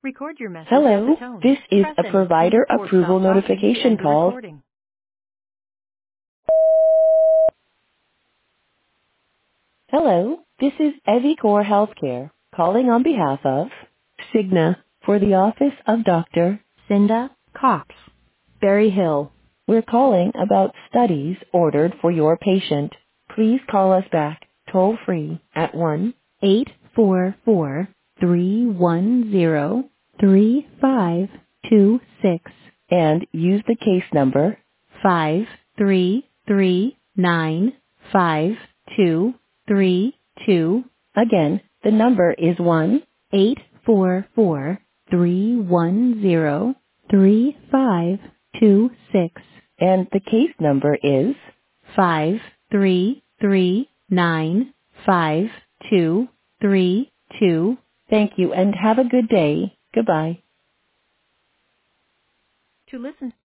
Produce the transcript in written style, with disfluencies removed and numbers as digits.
Record your message at the Hello, tone. this is Press a any key provider or approval stop talking to notification end the call. recording. Hello, this is Evicor Healthcare calling on behalf of Cigna for the office of Dr. Cinda Cox, Berry Hill. We're calling about studies ordered for your patient. Please call us back toll free at 1-844-310-3526 and use the case number 5339522. Again, the number is 1-844-310-3526 and the case number is 5339522. Thank you and have a good day. Goodbye. To listen